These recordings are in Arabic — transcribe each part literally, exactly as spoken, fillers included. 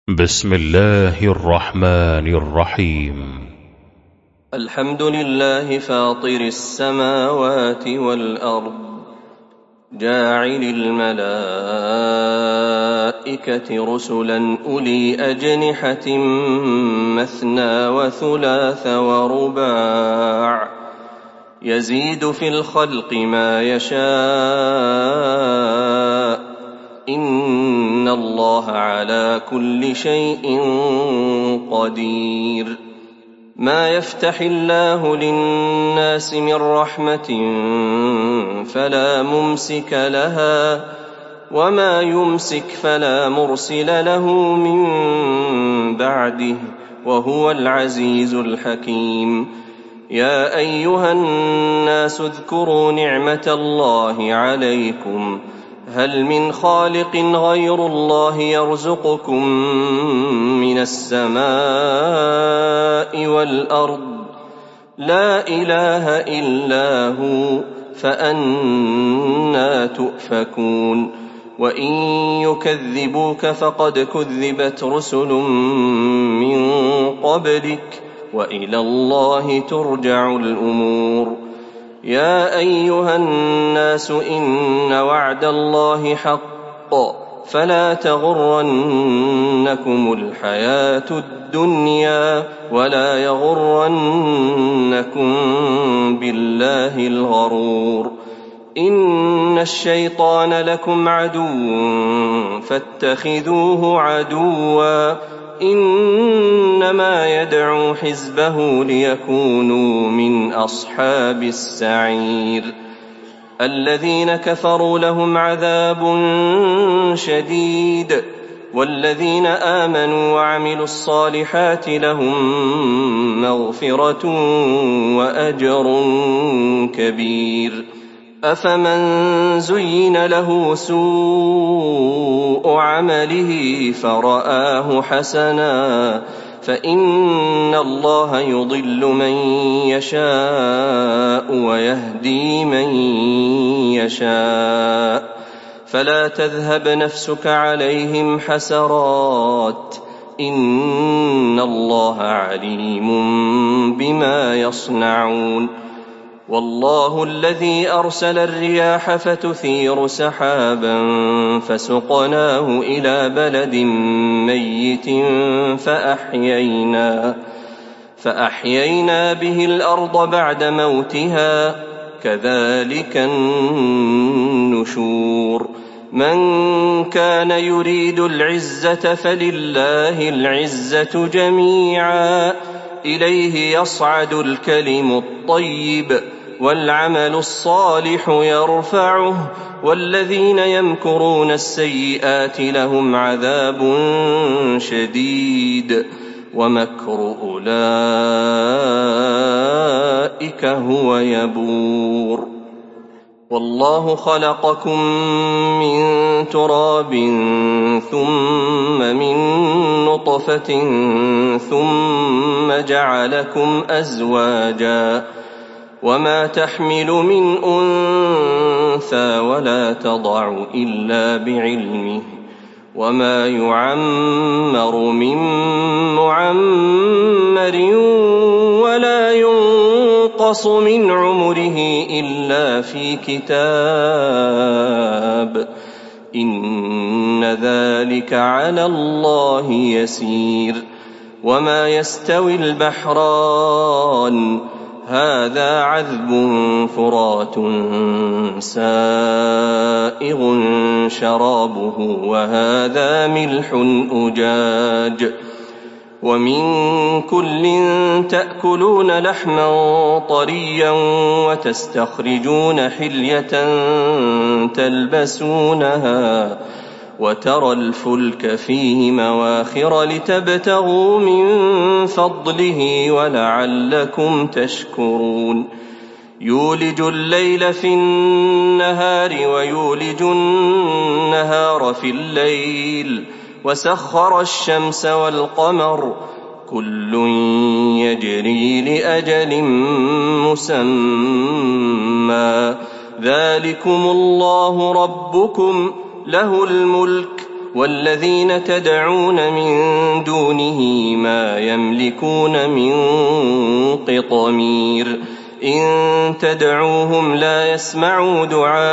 بسم الله الرحمن الرحيم. الحمد لله فاطر السماوات والأرض جاعل الملائكة رسلا أولي أجنحة مثنى وثلاث ورباع يزيد في الخلق ما يشاء إن الله على كل شيء قدير. ما يفتح الله للناس من رحمة فلا ممسك لها وما يمسك فلا مرسل له من بعده وهو العزيز الحكيم. يا أيها الناس اذكروا نعمة الله عليكم هل من خالق غير الله يرزقكم من السماء والأرض لا إله إلا هو فأنى تؤفكون. وإن يكذبوك فقد كذبت رسل من قبلك وإلى الله ترجع الأمور. يا أيها الناس إن وعد الله حق فلا تغرنكم الحياة الدنيا ولا يغرنكم بالله الغرور. إن الشيطان لكم عدو فاتخذوه عدوا إنما يدعو حزبه ليكونوا من أصحاب السعير. الذين كفروا لهم عذاب شديد والذين آمنوا وعملوا الصالحات لهم مغفرة وأجر كبير. أفمن زين له سوء عمله فرآه حسنا فإن الله يضل من يشاء ويهدي من يشاء فلا تذهب نفسك عليهم حسرات إن الله عليم بما يصنعون. والله الذي أرسل الرياح فتثير سحابا فسقناه إلى بلد ميت فأحيينا, فأحيينا به الأرض بعد موتها كذلك النشور. من كان يريد العزة فلله العزة جميعا إليه يصعد الكلم الطيب والعمل الصالح يرفعه والذين يمكرون السيئات لهم عذاب شديد ومكر أولئك هو يبور. والله خلقكم من تراب ثم من نطفة ثم جعلكم أزواجا وما تحمل من أنثى ولا تضع إلا بعلمه وما يعمر من معمر ولا ينقص من عمره إلا في كتاب إن ذلك على الله يسير. وما يستوي البحران هذا عذب فرات سائغ شرابه وهذا ملح أجاج ومن كل تأكلون لحما طريا وتستخرجون حلية تلبسونها وترى الفلك فيه مواخر لتبتغوا من فضله ولعلكم تشكرون. يولج الليل في النهار ويولج النهار في الليل وسخر الشمس والقمر كل يجري لأجل مسمى ذلكم الله ربكم له الملك والذين تدعون من دونه ما يملكون من قطمير إن تدعوهم لا يسمعوا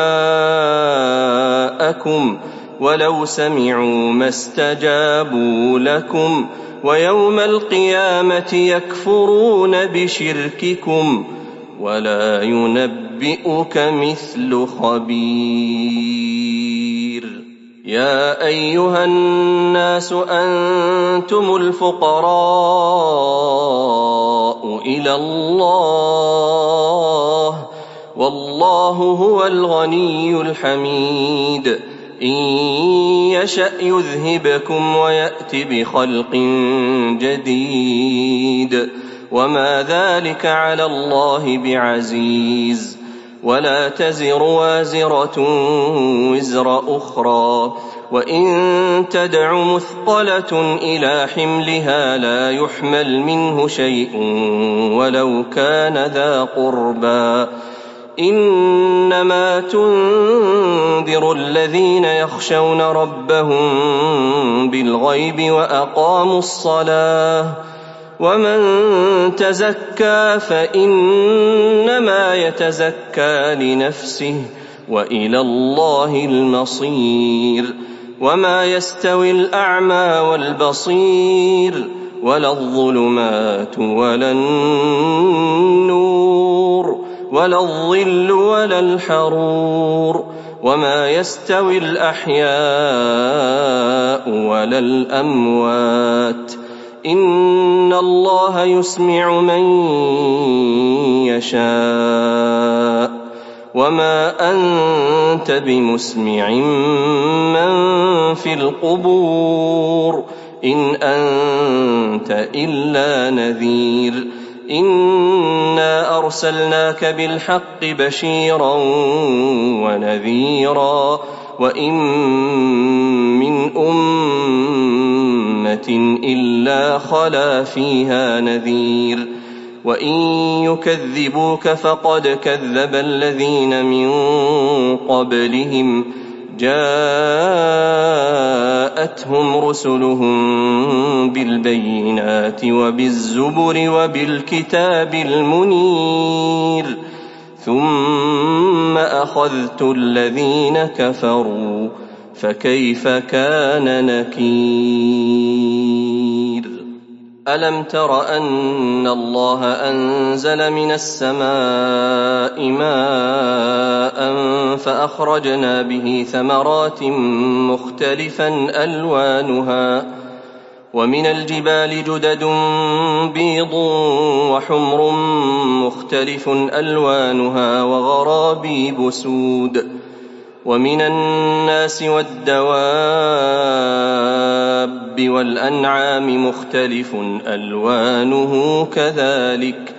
دعاءكم ولو سمعوا ما استجابوا لكم ويوم القيامة يكفرون بشرككم ولا ينبئك مثل خبير. يا أيها الناس أنتم الفقراء إلى الله والله هو الغني الحميد إن يشأ يذهبكم ويأت بخلق جديد وما ذلك على الله بعزيز. ولا تزر وازرة وزر أخرى وإن تدع مثقلة إلى حملها لا يحمل منه شيء ولو كان ذا قربى إنما تنذر الذين يخشون ربهم بالغيب وأقاموا الصلاة ومن تزكى فإنما يتزكى لنفسه وإلى الله المصير. وما يستوي الأعمى والبصير ولا الظلمات ولا النور ولا الظل ولا الحرور وما يستوي الأحياء ولا الأموات إن الله يسمع من يشاء وما أنت بمسمع من في القبور إن أنت إلا نذير. إنا أرسلناك بالحق بشيرا ونذيرا وإن من أمة إلا خلا فيها نذير وإن يكذبوك فقد كذب الذين من قبلهم جاءتهم رسلهم بالبينات وبالزبر وبالكتاب المنير ثم أخذت الذين كفروا فكيف كان نكير. ألم تر أن الله أنزل من السماء ماء فأخرجنا به ثمرات مختلفا ألوانها ومن الجبال جدد بيض وحمر مختلف ألوانها وغرابيب سود ومن الناس والدواب والأنعام مختلف ألوانه كذلك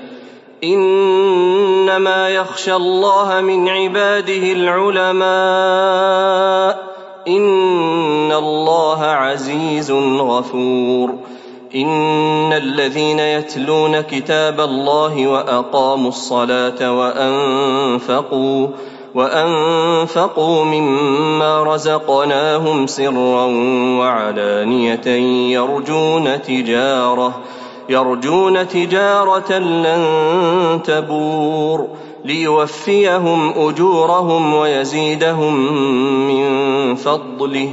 إنما يخشى الله من عباده العلماء إن الله عزيز غفور. إن الذين يتلون كتاب الله وأقاموا الصلاة وأنفقوا وأنفقوا مما رزقناهم سرا وعلانية يرجون تجارة يرجون تجارة لن تبور ليوفيهم أجورهم ويزيدهم من فضله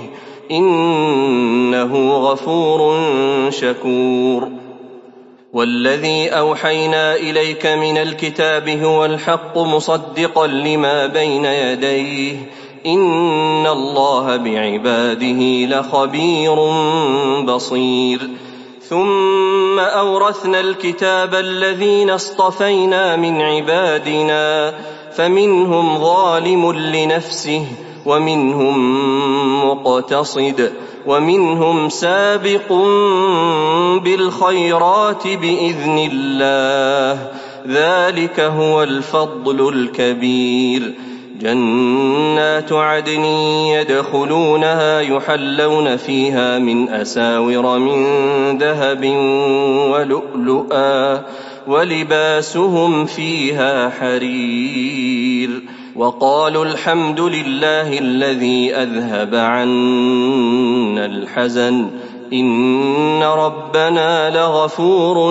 إنه غفور شكور. والذي أوحينا إليك من الكتاب هو الحق مصدقا لما بين يديه إن الله بعباده لخبير بصير. ثم أورثنا الكتاب الذين اصطفينا من عبادنا فمنهم ظالم لنفسه ومنهم مقتصد ومنهم سابق بالخيرات بإذن الله ذلك هو الفضل الكبير. جنات عدن يدخلونها يحلون فيها من أساور من ذهب ولؤلؤا ولباسهم فيها حرير وقالوا الحمد لله الذي أذهب عنا الحزن إن ربنا لغفور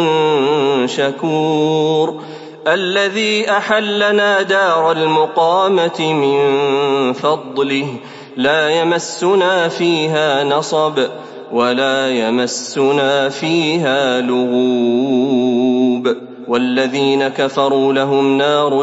شكور الذي أحلنا دار المقامة من فضله لا يمسنا فيها نصب ولا يمسنا فيها لغوب والذين كفروا لهم نار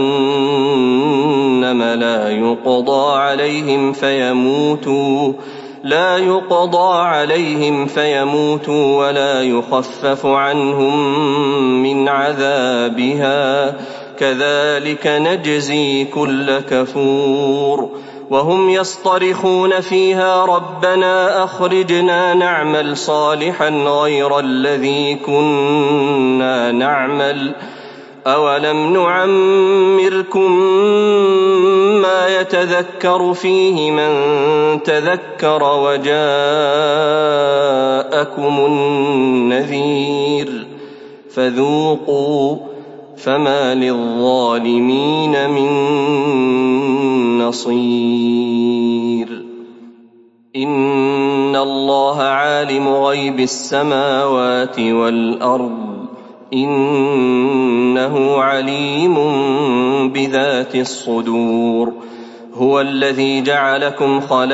جهنم لا يقضى عليهم فيموتوا لا يقضى عليهم فيموتوا ولا يخفف عنهم من عذابها كذلك نجزي كل كفور وهم يصطرخون فيها ربنا أخرجنا نعمل صالحا غير الذي كنا نعمل أولم نعمركم ما يتذكر فيه من تذكر وجاءكم النذير فذوقوا فما للظالمين من نصير إن الله عالم غيب السماوات والأرض إنه عليم بذات الصدور هو الذي جعلكم خلائف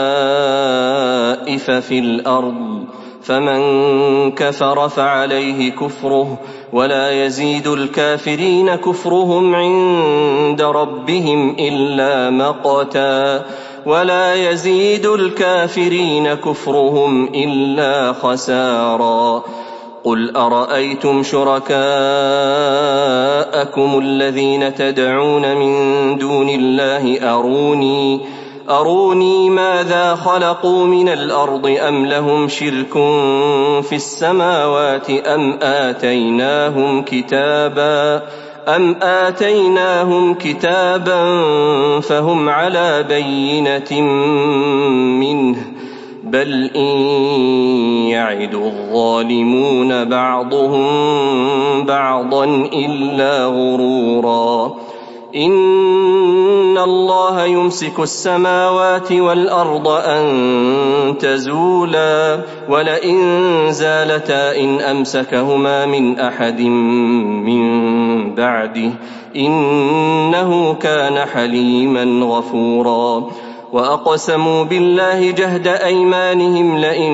في الأرض فمن كفر فعليه كفره ولا يزيد الكافرين كفرهم عند ربهم إلا مقتا ولا يزيد الكافرين كفرهم إلا خسارا قل أرأيتم شركاءكم الذين تدعون من دون الله أروني أروني ماذا خلقوا من الأرض أم لهم شرك في السماوات أم آتيناهم كتابا أم آتيناهم كتابا فهم على بينة منه بل إن يعد الظالمون بعضهم بعضا إلا غرورا إن الله يمسك السماوات والأرض أن تزولا ولئن زالتا إن أمسكهما من أحد من بعده إنه كان حليما غفورا وأقسموا بالله جهد أيمانهم لئن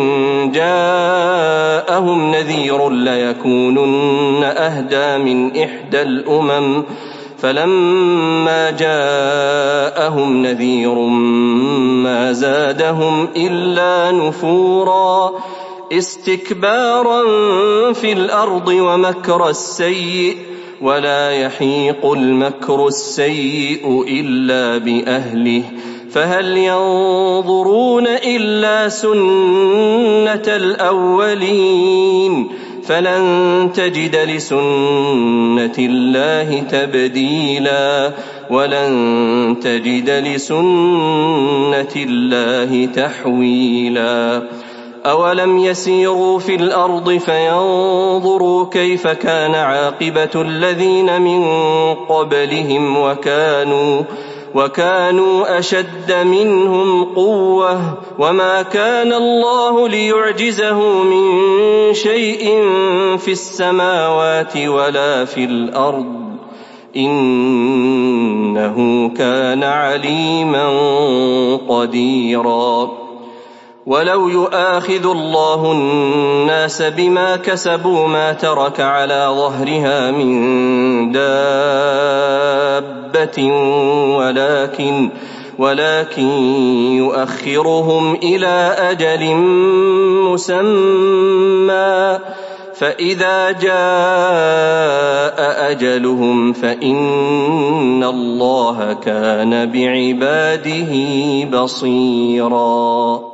جاءهم نذير ليكونن أهدى من إحدى الأمم فلما جاءهم نذير ما زادهم إلا نفورا استكبارا في الأرض ومكر السيء ولا يحيق المكر السيء إلا بأهله فهل ينظرون إلا سنة الأولين فلن تجد لسنة الله تبديلا ولن تجد لسنة الله تحويلا أولم يسيروا في الأرض فينظروا كيف كان عاقبة الذين من قبلهم وكانوا وكانوا أشد منهم قوة وما كان الله ليعجزه من شيء في السماوات ولا في الأرض إنه كان عليما قديرا ولو يؤاخذ الله الناس بما كسبوا ما ترك على ظهرها من دابة ولكن ولكن يؤخرهم إلى أجل مسمى فإذا جاء أجلهم فإن الله كان بعباده بصيرا.